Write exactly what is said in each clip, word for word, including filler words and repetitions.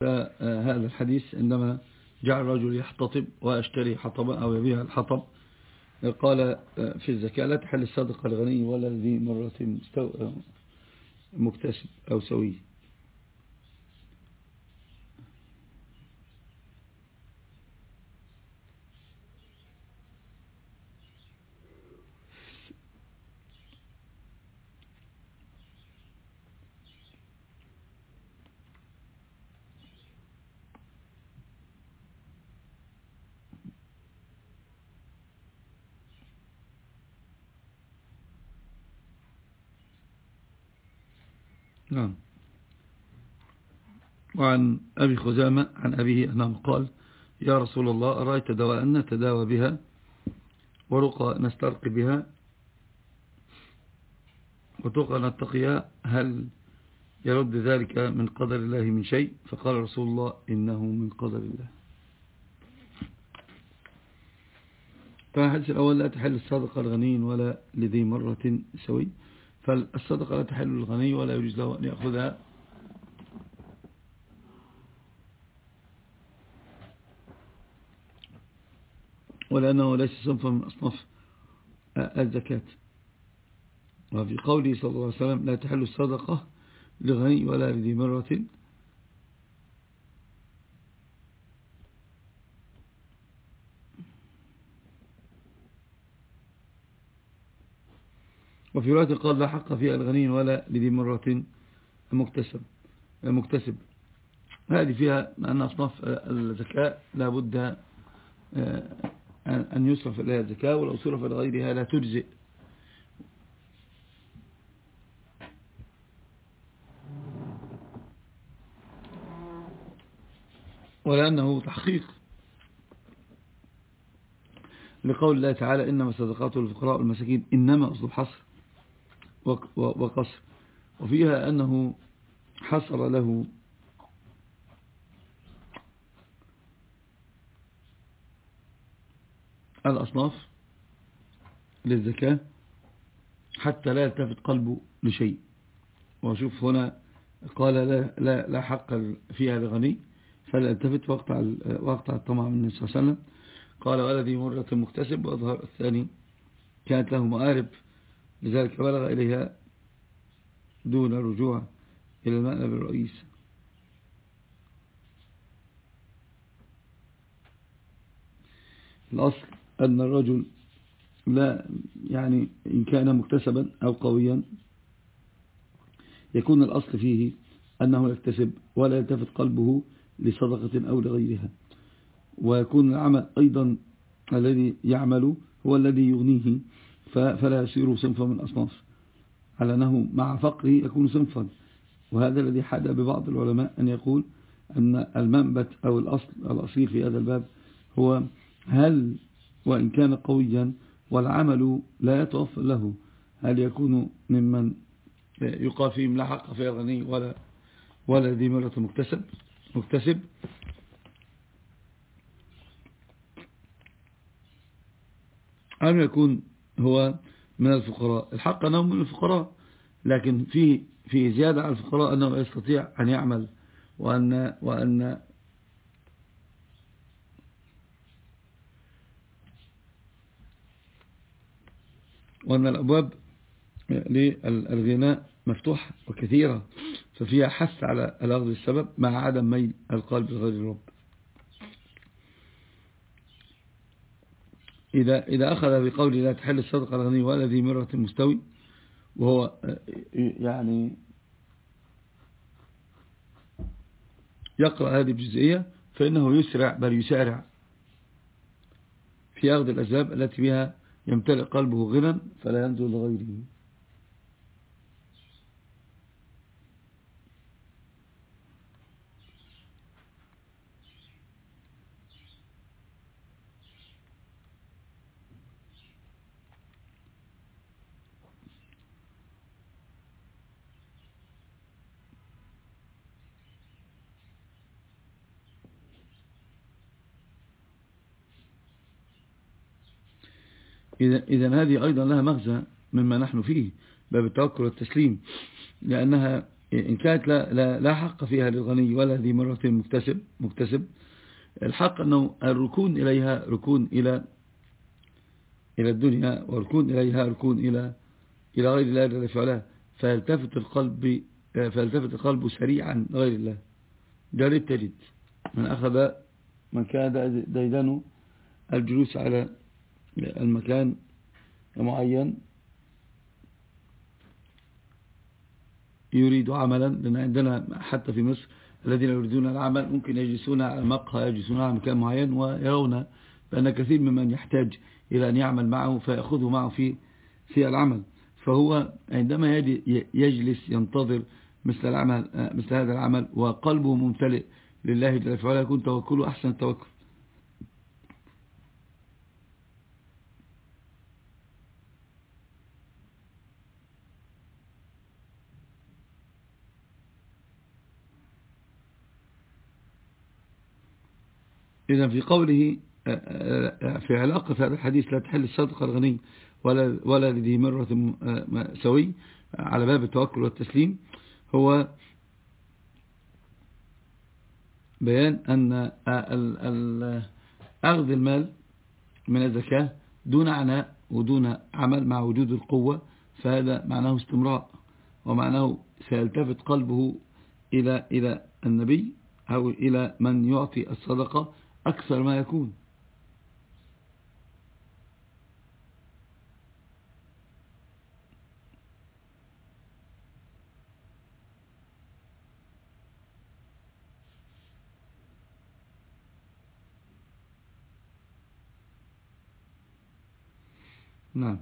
هذا الحديث عندما جعل الرجل يحتطب ويشتري حطبا أو يبيع الحطب، قال في الزكاة لا تحل الصدقة الغني ولا ذي مرة مكتسب أو سوي. نعم. وعن أبي خزامة عن أبيه أنه قال: يا رسول الله، أرأيت دواء نتداوى بها ورقى نسترقي بها وتقى نتقيها، هل يرد ذلك من قدر الله من شيء؟ فقال رسول الله: إنه من قدر الله. فالحديث الأول: لا تحل الصدقة الغني ولا لذي مرة سوي. فالصدقة لا تحل الغني ولا يجوز له أن يأخذها ولأنه ليس صنفا من أصناف الزكاة. وفي قوله صلى الله عليه وسلم: لا تحل الصدقة لغني ولا لذي مرة، وفي رواية قال: لا حق فيها الغني ولا لذي مرة مكتسب مكتسب هذه فيها أن أصناف الزكاة لا بد أن يصرف إليها الزكاة، ولو صرف لغيرها لا تجزئ. ولأنه تحقيق لقول الله تعالى: إنما صدقات الفقراء والمساكين، إنما أصل حصر وقصر، وفيها أنه حصر له الأصناف للزكاة حتى لا يلتفت قلبه لشيء. وشوف هنا قال: لا, لا, لا حق فيها لغني فلا يلتفت وقطع, وقطع الطمع من النبي صلى الله عليه وسلم. قال: ولدي مرة مكتسب. وأظهر الثاني كانت له مآرب، لذلك بلغ إليها دون رجوع إلى المألب الرئيس. الأصل أن الرجل لا يعني إن كان مكتسبا أو قويا يكون الأصل فيه أنه يكتسب ولا يلتفت قلبه لصدقة أو لغيرها، ويكون العمل أيضا الذي يعمل هو الذي يغنيه، فلا يصير صنفا من أصناف، على أنه مع فقره يكون صنفا. وهذا الذي حدى ببعض العلماء أن يقول أن المنبت أو الأصل الأصيل في هذا الباب هو هل وإن كان قويا والعمل لا يتوفر له، هل يكون ممن يقال فيهم لا حق في الغني ولا ولا ذي مرة مكتسب مكتسب أم يكون هو من الفقراء؟ الحق أنه من الفقراء، لكن في في زيادة على الفقراء أنه يستطيع أن يعمل، وأن وأن وأن الأبواب للغناء مفتوحة وكثيرة، ففيها حث على الأخذ السبب مع عدم ميل القلب لغير الرب. إذا إذا أخذ بقول لا تحل الصدقة الغني ولا ذي مرة مستوي، وهو يعني يقرأ هذه الجزئية، فإنه يسرع بل يسارع في أخذ الأسباب التي بها يمتلئ قلبه غنى فلا ينزل لغيره. إذا هذه أيضا لها مغزى مما نحن فيه، باب التوكل والتسليم، لأنها إن كانت لا, لا, لا حق فيها للغني ولا ذي مرة مكتسب مكتسب الحق أنه الركون إليها ركون إلى إلى الدنيا، وركون إليها ركون إلى إلى غير الله جل وعلا، فيلتفت القلب فيلتفت القلب سريعا غير الله. جريت تجد من أخذ من كان ديدنه الجلوس على المكان معين يريد عملا، لأن عندنا حتى في مصر الذين يريدون العمل ممكن يجلسون على مقهى، يجلسون على مكان معين، ويرون بأن كثير ممن يحتاج إلى أن يعمل معه فيأخذه معه في في العمل. فهو عندما يجلس ينتظر مثل العمل مثل هذا العمل وقلبه ممتلئ لله جل وعلا يكون توكله أحسن التوكل. إذا في قوله في علاقة هذا الحديث لا تحل الصدقة الغني ولا ولا لذي مرة سوي على باب التوكل والتسليم، هو بيان أن أخذ المال من الزكاة دون عناء ودون عمل مع وجود القوة، فهذا معناه استمراء، ومعناه سيلتفت قلبه إلى إلى النبي أو إلى من يعطي الصدقة أكثر ما يكون. نعم.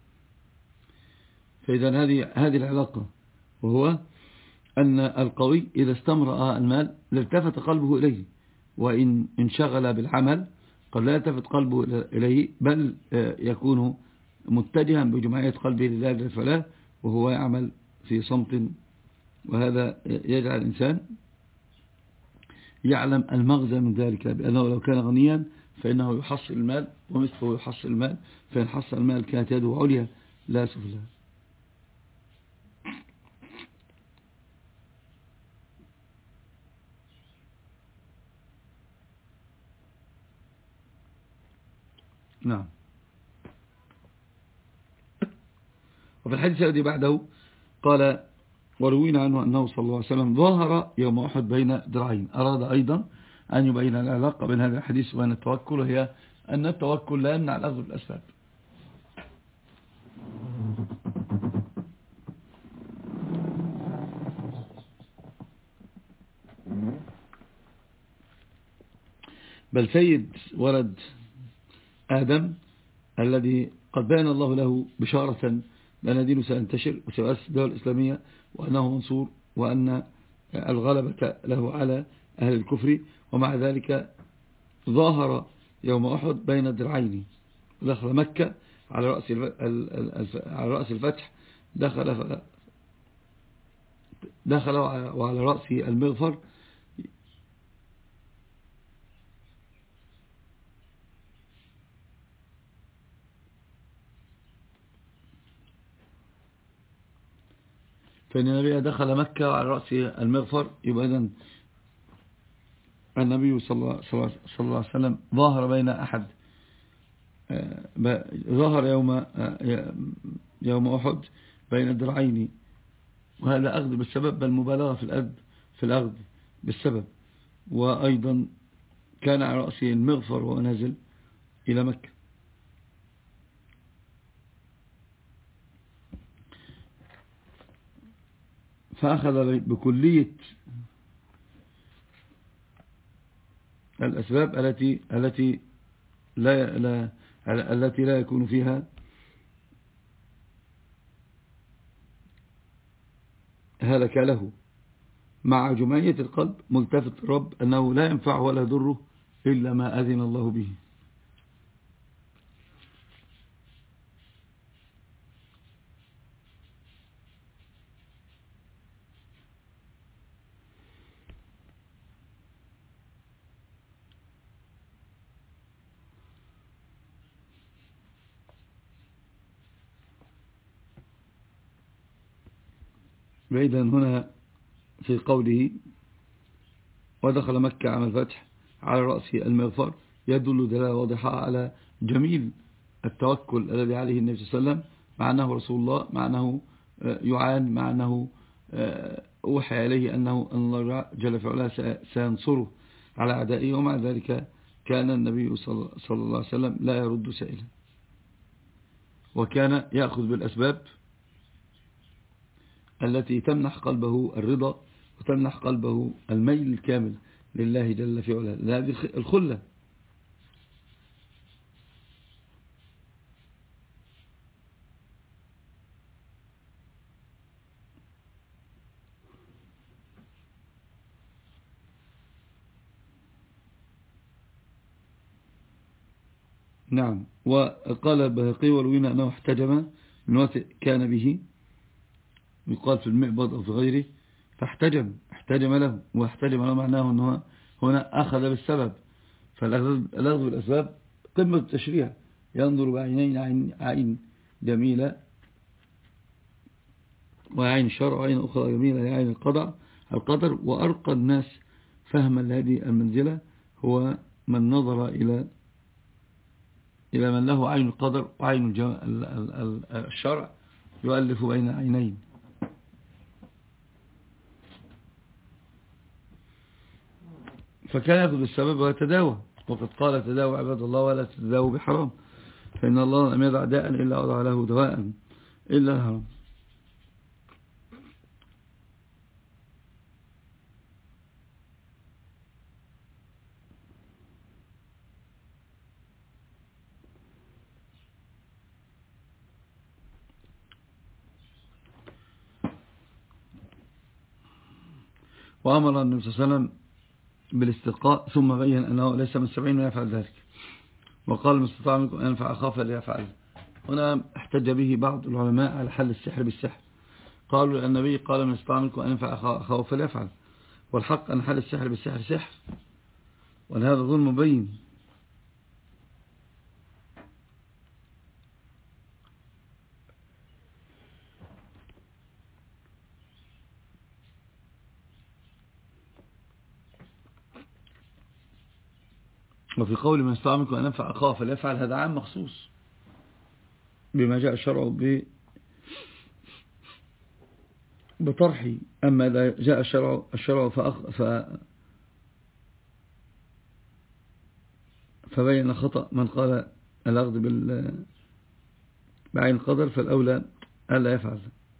فإذا هذه هذه العلاقة، وهو أن القوي إذا استمرأ المال لالتفت قلبه إليه، وإن انشغل بالعمل قد لا يلتفت قلبه إليه، بل يكون متجها بجمعية قلبه لله جل وعلا وهو يعمل في صمت. وهذا يجعل الإنسان يعلم المغزى من ذلك، بأنه لو كان غنيا فإنه يحصل المال ومثله يحصل المال، فإن حصل المال كانت يده عليا لا سفلى. نعم. وفي الحديث الذي بعده قال وروينا عنه أنه صلى الله عليه وسلم ظاهر يوم أحد بين ذراعين. أراد أيضا أن يبين العلاقة بين هذا الحديث وبين التوكل، وهي أن التوكل لا يمنع الأخذ بالأسباب. بل سيد ولد آدم الذي قد بين الله له بشارة بأن دينه سينتشر وسيؤسس الدولة الإسلامية وأنه منصور وأن الغلبة له على أهل الكفر، ومع ذلك ظاهر يوم أحد بين الدرعين، دخل مكة على رأس على رأس الفتح، دخل دخل وعلى رأسه المغفر، فإن النبي دخل مكة على رأسه المغفر. يبقى إذن النبي صلى الله عليه وسلم ظاهر بين أحد ظهر يوم يوم أحد بين الدرعين، وهذا أخذ بالسبب بل مبالغة في الأخذ في الأخذ بالسبب. وأيضا كان على رأسه المغفر وهو نازل إلى مكة. فأخذ بكلية الأسباب التي التي لا لا التي لا يكون فيها هلك له، مع جمعية القلب ملتفت الرب أنه لا ينفع ولا يضره إلا ما أذن الله به. بعيدا هنا في قوله ودخل مكة عام الفتح على رأسه المغفر يدل دلالة واضحة على جميل التوكل الذي عليه النبي صلى الله عليه وسلم، مع أنه رسول الله، مع أنه يعان، مع أنه أوحى إليه أنه أن الله جل في علاه سينصره على أعدائه، ومع ذلك كان النبي صلى الله عليه وسلم لا يرد سائلا، وكان يأخذ بالأسباب التي تمنح قلبه الرضا وتمنح قلبه الميل الكامل لله جل في علاه. هذه الخلة. نعم. وقال البهقي وروينا أنه احتجم من وقت كان به، يقال في المعبد أو في غيره، فاحتجم احتجم له، واحتجم له معناه أنه هنا أخذ بالسبب. فالأخذ بالأسباب قمة التشريع، ينظر بعينين، عين, عين جميلة وعين الشرع، وعين أخرى جميلة عين القدر القدر وأرقى الناس فهما لهذه المنزلة هو من نظر إلى إلى من له عين القدر وعين الشرع يؤلف بين عينين. فكان يأخذ بالسبب ويتداوى، وقد قال تداوى عباد الله ولا تتداوى بحرام، فإن الله لم يدع داء إلا وضع له دواء إلا الحرام. وأمر النبي صلى الله عليه وسلم بالاستقاء، ثم بين أنه ليس من السبعين من يفعل ذلك، وقال من استطاع منكم أن ينفع أخاه فليفعل. هنا احتج به بعض العلماء على حل السحر بالسحر، قالوا لأن النبي قال من استطاع منكم أن ينفع أخاه فليفعل، والحق أن حل السحر بالسحر سحر، ولهذا ظلم مبين. وفي قول من استطاع منكم أن ينفع أخاه فليفعل هذا عام مخصوص بما جاء الشرع بطرحه. أما إذا جاء الشرع الشرع فأخ ف فبين خطأ من قال الأخذ بال بعين القدر، فالأولى ألا يفعل.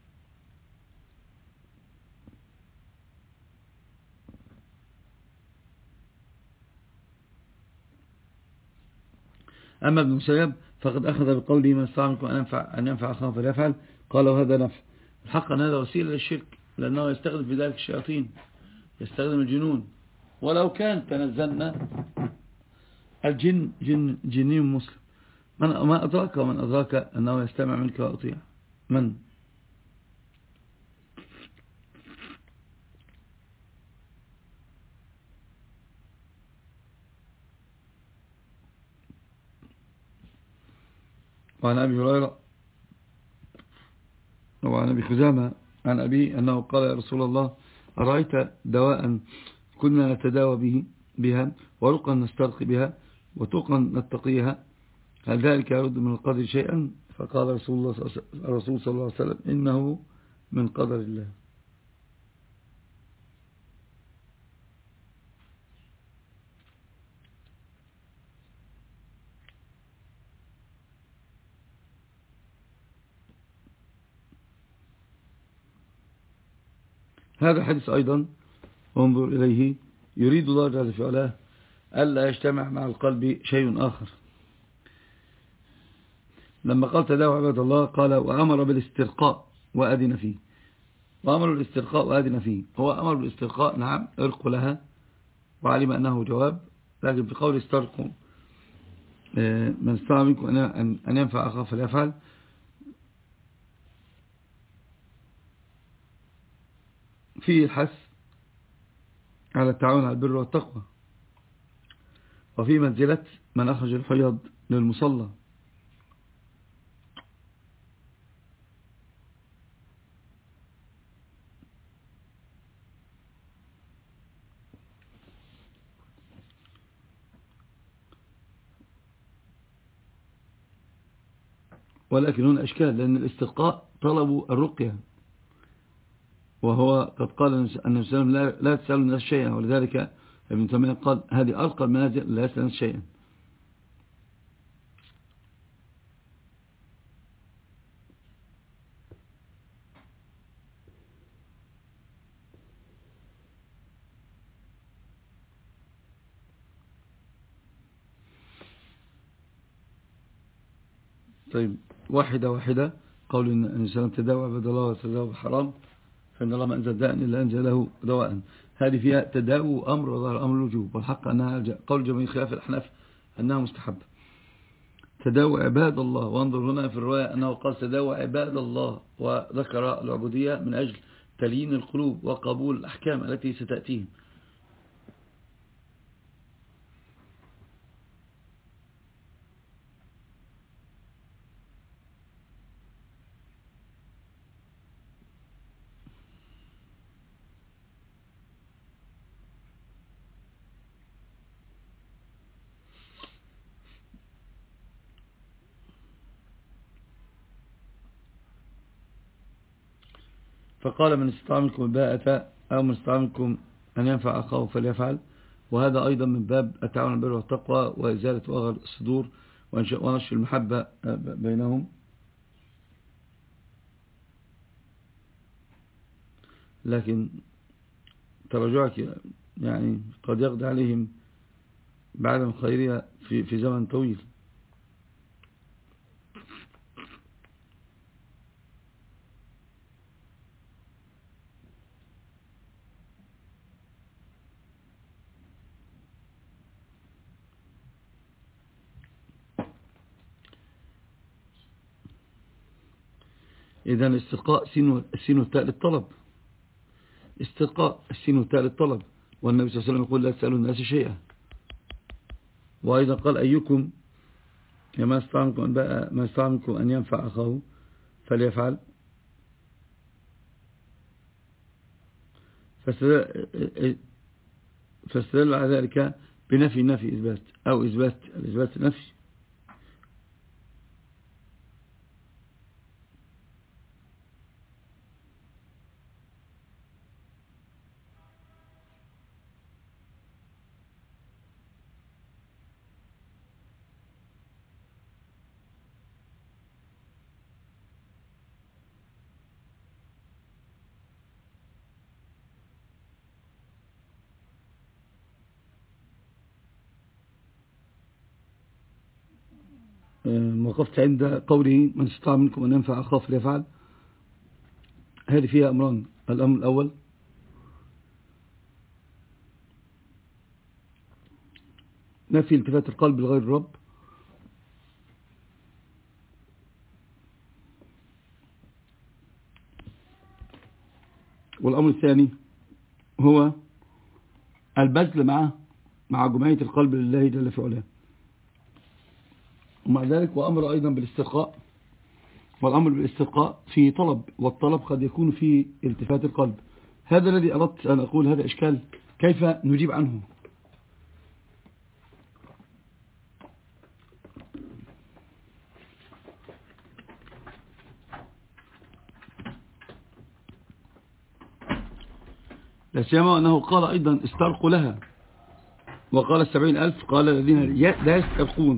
أما ابن مسيب فقد أخذ بقوله من استطاع منكم أن ينفع أن ينفع أخاه فليفعل، قال وهذا نفع. الحق أن هذا وسيلة للشرك، لأنه يستخدم في ذلك الشياطين، يستخدم الجنون. ولو كان تنزلنا الجن جن جني مسلم، من ما أدراك ومن أدراك أنه يستمع منك وأطيع؟ من وعن أبي هريرة وعن أبي خزامة عن أبي أنه قال يا رسول الله أرأيت دواء كنا نتداوى به بها ورقا نسترقي بها وتقا نتقيها، هل ذلك يرد من القدر شيئا؟ فقال رسول الله الرسول صلى الله عليه وسلم إنه من قدر الله. هذا الحديث أيضا انظر إليه، يريد الله جل في علاه ألا يجتمع مع القلب شيء آخر. لما قال تداوى عباد الله قال وأمر بالاسترقاء وأذن فيه، وأمر بالاسترقاء وأذن فيه. هو أمر بالاسترقاء، نعم، ارقوا لها، وعلم أنه جواب، لكن في قول استرقوا من استطاع منكم أن ينفع أخاه فليفعل، فيه الحث على التعاون على البر والتقوى، وفي منزلة من أخرج الحيض للمصلى. ولكن هنا إشكال، لأن الاستسقاء طلبوا الرقية، وهو قد قال أن النبي صلى الله عليه وسلم لا تسألوا الناس شيئا، ولذلك ابن تيمية قال هذه أرقى المنازل، لا يسأل الناس شيئا. طيب، واحدة واحدة. قول أن النبي صلى الله عليه وسلم تداوى عباد الله وتداوى بحرام، فإن الله ما أنزل داء إلا أنزله دواء. هذه فيها تداوى أمر وظهر أمر الوجوب، والحق أنها قول جميع خلاف الأحناف أنها مستحب. تداوى عباد الله، وانظر هنا في الرواية أنه قال تداوى عباد الله، وذكر العبودية من أجل تليين القلوب وقبول الأحكام التي ستأتيهم. فقال من استطاع منكم الباءة أو من استطاع منكم أن ينفع أخاه فليفعل. وهذا أيضا من باب التعاون على البر والتقوى وإزالة وغر الصدور ونشر المحبة بينهم. لكن تراجعك يعني قد يقضي عليهم بعدم الخيرية في في زمن طويل. إذن الاستقاء السين والتاء للطلب، استقاء السين والتاء للطلب. والنبي صلى الله عليه وسلم يقول لا تسألوا الناس شيئا. وأيضا قال أيكم ما استطاع منكم أن ينفع أخاه فليفعل. فاستدل على ذلك بنفي نفي إثبات أو إثبات الإثبات نفي. وقفت عند قوله من استطاع منكم أن ينفع أخاه فليفعل. هذه فيها أمران. الأمر الأول نفي التفات القلب لغير الرب، والأمر الثاني هو البذل مع مع جمعية القلب لله جل في علاه. ومع ذلك وأمر أيضا بالاستقاء، والأمر بالاستقاء في طلب، والطلب قد يكون في التفات القلب. هذا الذي أردت أن أقول، هذا إشكال كيف نجيب عنه. لا سيما أنه قال أيضا استرقوا لها، وقال السبعين ألف، قال الذين لا يسترقون.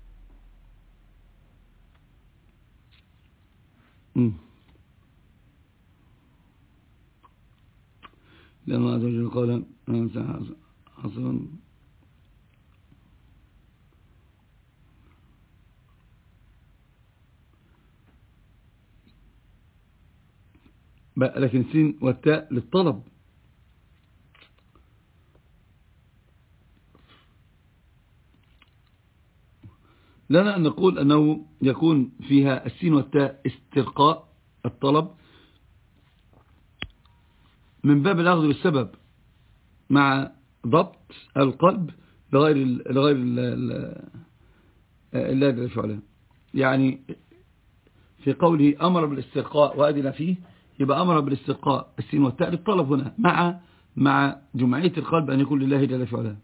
لأن الله عز وجل قال حصلا لكن السين والتاء للطلب. لنا أن نقول أنه يكون فيها السين والتاء استرقاء الطلب من باب الأخذ بالسبب مع ضبط القلب لغير لغير الله جل وعلا. يعني في قوله أمر بالاسترقاء وأذن فيه، يبقى أمر بالاسترقاء السين والتاء للطلب هنا مع مع جمعية القلب أن يكون لله جل وعلا.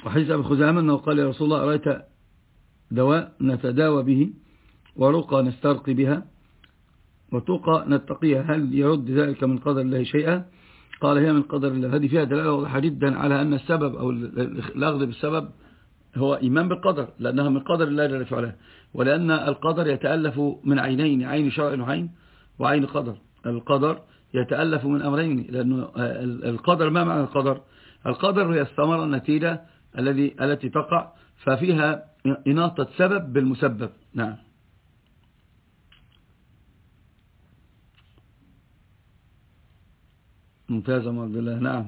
وحديث أبي خزامة أنه قال يا رسول الله أرأيت دواء نتداوى به ورقى نسترقي بها وتقى نتقيها هل يرد ذلك من قدر الله شيئا؟ قال هي من قدر الله. هذه فيها دلالة واضحة جدا على أن السبب أو الأخذ بالسبب هو إيمان بالقدر، لأنها من قدر الله جل وعلا، ولأن القدر يتألف من عينين، عين شرع وعين وعين قدر. القدر يتألف من أمرين، لأن القدر ما معنى القدر؟ القدر هي الثمرة النتيجة الذي التي تقع، ففيها إناطة سبب بالمسبب. نعم. ممتاز عبد الله. نعم.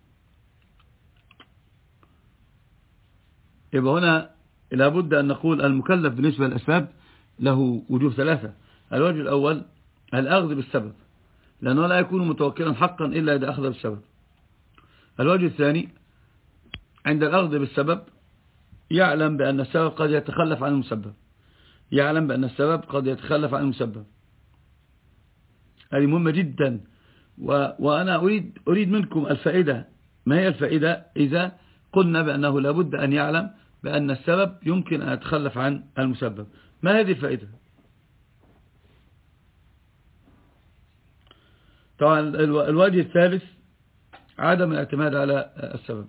يبقى هنا لابد أن نقول المكلف بالنسبة للأسباب له وجوه ثلاثة. الوجه الأول الأخذ بالسبب، لأنه لا يكون متوكلا حقا إلا إذا أخذ بالسبب. الوجه الثاني عند الأخذ بالسبب يعلم بأن السبب قد يتخلف عن المسبب، يعلم بأن السبب قد يتخلف عن المسبب. هذه مهمة جدا. و... وأنا أريد, أريد منكم الفائدة. ما هي الفائدة؟ إذا قلنا بأنه لابد أن يعلم بأن السبب يمكن أن يتخلف عن المسبب، ما هذه الفائدة؟ طبعا الوجه الثالث عدم الاعتماد على السبب.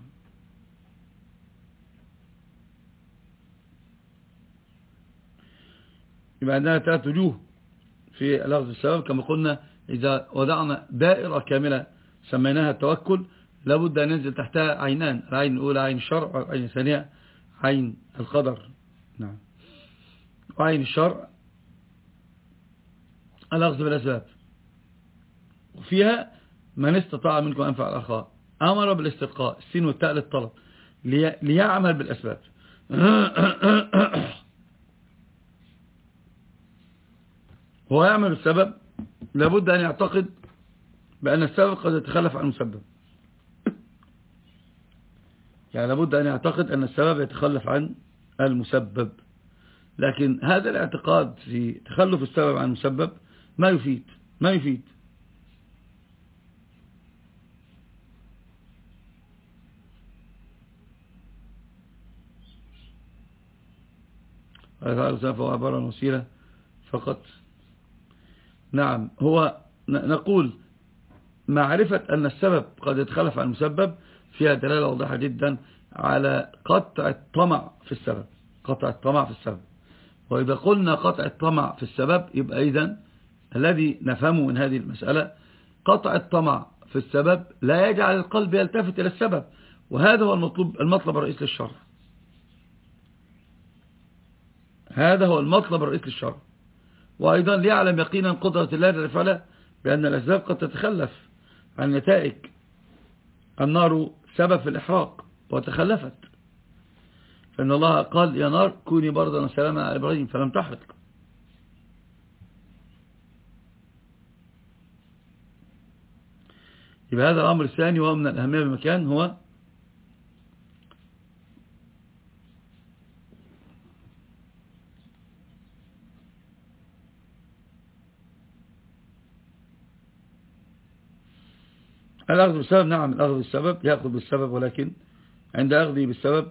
يبقى عندنا ثلاث وجوه في الأخذ بالسبب كما قلنا. إذا وضعنا دائرة كاملة سميناها التوكل، لابد أن ينزل تحتها عينان، العين الأولى عين الشرع، والعين الثانية عين القدر. نعم. وعين الشرع الأخذ بالأسباب، وفيها من استطاع منكم أنفع الأخاء، أمر بالاسترقاء، السين والتاء للطلب، لي... ليعمل بالأسباب. هو يعمل بالسبب، لابد أن يعتقد بأن السبب قد يتخلف عن المسبب، يعني لابد أن يعتقد أن السبب يتخلف عن المسبب. لكن هذا الاعتقاد في تخلف السبب عن المسبب ما يفيد، ما يفيد. هذا هو عبارة عن وسيلة فقط. نعم. هو نقول معرفة أن السبب قد يتخلف عن المسبب فيها دلالة واضحة جدا على قطع الطمع في السبب، قطع الطمع في السبب. وإذا قلنا قطع الطمع في السبب يبقى إذن الذي نفهمه من هذه المسألة قطع الطمع في السبب لا يجعل القلب يلتفت إلى السبب، وهذا هو المطلوب، المطلب الرئيسي للشرع. هذا هو المطلب الرئيسي للشرع. وأيضا ليعلم يقينا قدرة الله جل وعلا بأن الأسباب قد تتخلف عن نتائج. النار سبب في الإحراق وتخلفت، فإن الله قال يا نار كوني بردا وسلاما على إبراهيم فلم تحرق. يبقى هذا الأمر الثاني وهو من الأهمية بمكان، هو الأخذ بالسبب. نعم الأخذ بالسبب، يأخذ بالسبب، ولكن عند أخذه بالسبب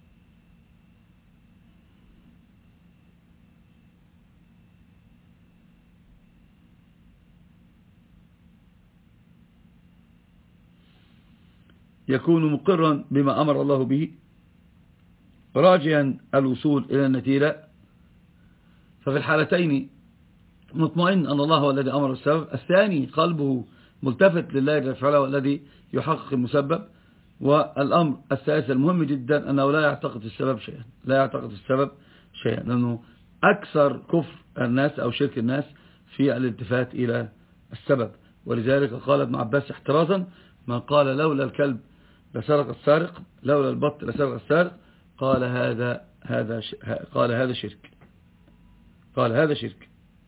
يكون مقرا بما أمر الله به راجيا الوصول إلى النتيجة. ففي الحالتين مطمئن أن الله هو الذي أمر السبب. الثاني قلبه ملتفت لله جل وعلا والذي يحقق المسبب. والأمر الثالث المهم جدا أنه لا يعتقد السبب شيئا، لا يعتقد السبب شيئا، لأنه أكثر كفر الناس أو شرك الناس في الالتفات إلى السبب. ولذلك قال ابن عباس احترازا من قال لولا الكلب لسرق السارق، لولا البط لسرق السارق، قال هذا هذا قال هذا شرك، قال هذا شرك.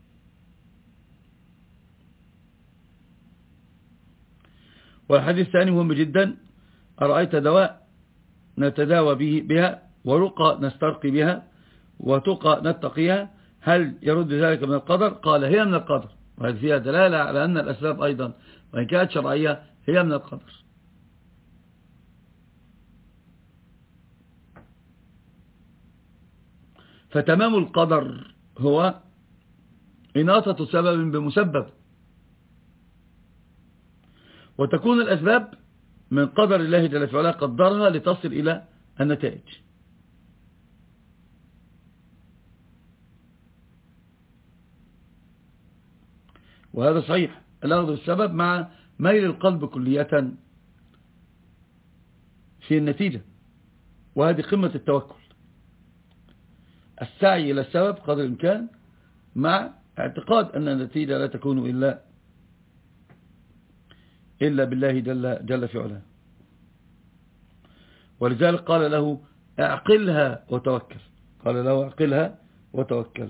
والحديث الثاني مهم جدا، أرأيت دواء نتداوى به بها ورقى نسترقي بها وتقى نتقيها هل يرد ذلك من القدر؟ قال هي من القدر. وهذه فيها دلالة على أن الأسباب أيضا وإن كانت شرعية هي من القدر. فتمام القدر هو إناثة سبب بمسبب، وتكون الأسباب من قدر الله جل في علاه قدرها لتصل إلى النتائج. وهذا صحيح، الأخذ بالسبب مع ميل القلب كلية في النتيجة، وهذه قمة التوكل، السعي إلى السبب قدر الإمكان مع اعتقاد أن النتيجة لا تكون إلا إلا بالله جل, جل في علاه. ولذلك قال له اعقلها وتوكل، قال له اعقلها وتوكل.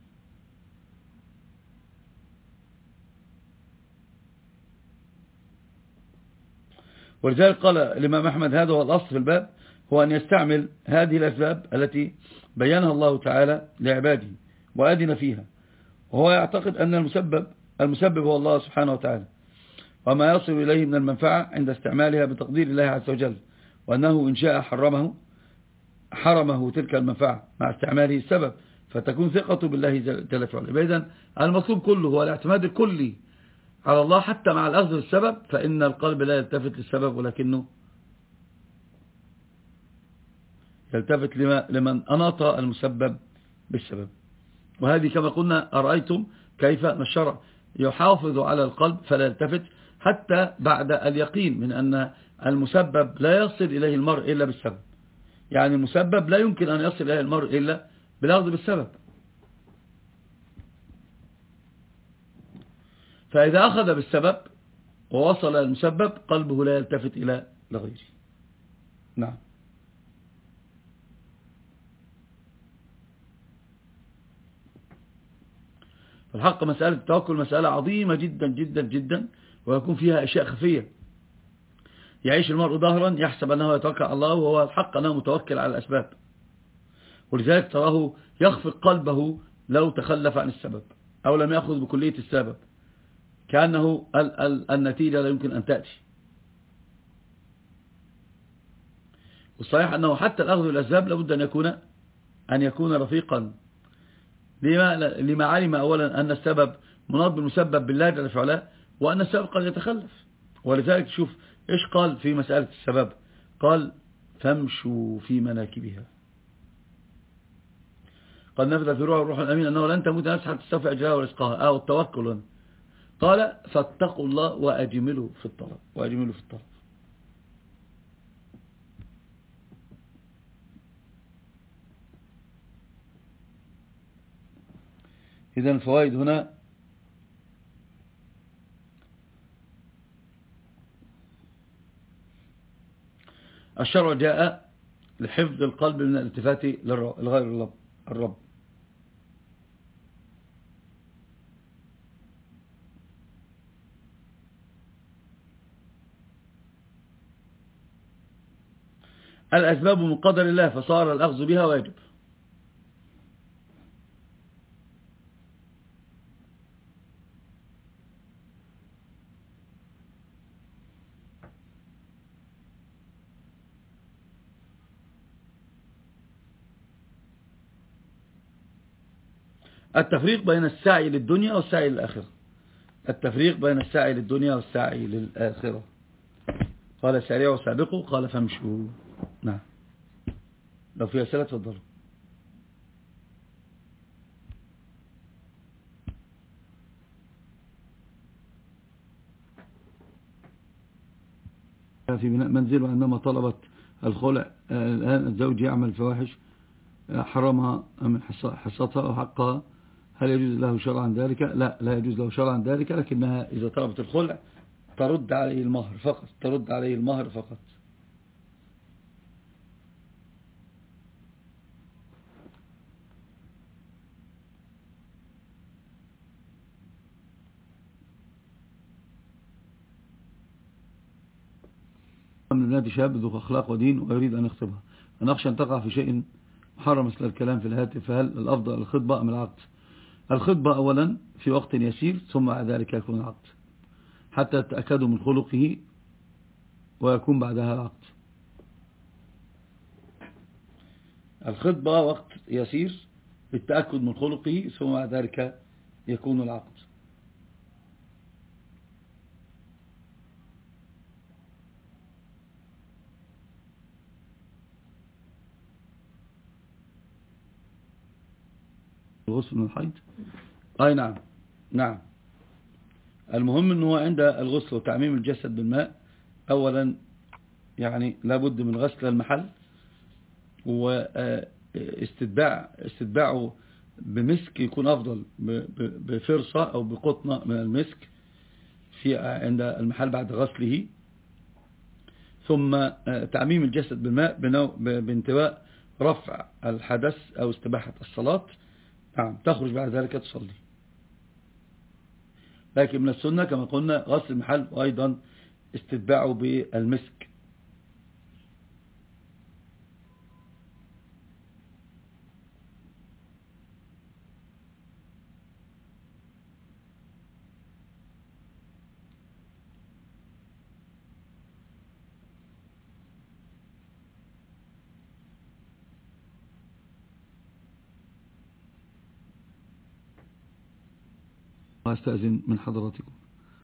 ولذلك قال الإمام أحمد هذا هو الأصل في الباب، هو أن يستعمل هذه الأسباب التي بينها الله تعالى لعباده وأذن فيها، وهو يعتقد أن المسبب المسبب هو الله سبحانه وتعالى، وما يصل إليه من المنفعة عند استعمالها بتقدير الله عز وجل، وأنه إن شاء حرمه حرمه تلك المنفعة مع استعماله السبب، فتكون ثقته بالله جل وعلا. إذن المطلوب كله هو الاعتماد الكلي على الله حتى مع الأخذ بالسبب، فإن القلب لا يلتفت للسبب ولكنه يلتفت لمن أناط المسبب بالسبب. وهذه كما قلنا أرأيتم كيف الشرع يحافظ على القلب فلا يلتفت حتى بعد اليقين من أن المسبب لا يصل إليه المرء إلا بالسبب، يعني المسبب لا يمكن أن يصل إليه المرء إلا بالأخذ بالسبب. فإذا أخذ بالسبب ووصل المسبب قلبه لا يلتفت إلى غيره. نعم. الحق مسألة التوكل مسألة عظيمة جدا جدا جدا، ويكون فيها أشياء خفية. يعيش المرء ظاهرا يحسب أنه يتوكل على الله، وهو الحق أنه متوكل على الأسباب، ولذلك تراه يخفق قلبه لو تخلف عن السبب أو لم يأخذ بكلية السبب، كأنه ال ال النتيجة لا يمكن أن تأتي. والصحيح أنه حتى الأخذ بالأسباب لابد أن يكون أن يكون رفيقا، لما, لما علم أولا أن السبب مناط بالمسبب بالله جل في علاه، وأن السبب قد يتخلف. ولذلك شوف إيش قال في مسألة السبب، قال فامشوا في مناكبها. قد نفذ في روح الروح الأمين أنه لن تموت نفس حتى تستوفي أجلها ورزقها، أو التوكل. قال فاتقوا الله وأجملوا في الطلب، وأجملوا في الطلب. إذن الفوائد هنا الشرع جاء لحفظ القلب من الالتفات لغير الرب. الأسباب من قدر الله فصار الأخذ بها واجب. التفريق بين السعي للدنيا والسعي للآخرة، التفريق بين السعي للدنيا والسعي للآخرة. قال سارعوا سابقوا، قال فامشوا. نعم. لو في أسئلة تفضلوا. في بناء منزل، وعندما طلبت الخلع الآن الزوج يعمل الفواحش حرمها من حصتها وحقها، هل يجوز له شرعا ذلك؟ لا، لا يجوز له شرعا ذلك، لكنها إذا طلبت الخلع ترد عليه المهر فقط، ترد عليه المهر فقط. من النادي شاب ذو أخلاق ودين ويريد أن يخطبها، أنا أخشى أن تقع في شيء محرم مثل الكلام في الهاتف، فهل الأفضل الخطبة أم العقد؟ الخطبة أولا في وقت يسير، ثم بعد ذلك يكون العقد حتى تتأكدوا من خلقه، ويكون بعدها العقد. الخطبة وقت يسير بالتأكد من خلقه، ثم بعد ذلك يكون العقد. الغسل من الحيض، أي نعم نعم. المهم أنه عند الغسل وتعميم الجسد بالماء أولا يعني لابد من غسل المحل، واستتباع استتباعه بمسك يكون أفضل، بفرصة أو بقطنة من المسك في عند المحل بعد غسله. ثم تعميم الجسد بالماء بانتواء رفع الحدث أو استباحة الصلاة. نعم، تخرج بعد ذلك تصلي. لكن من السنة كما قلنا غسل المحل وأيضا استتباعه بالمسك. أستأذن من حضراتكم.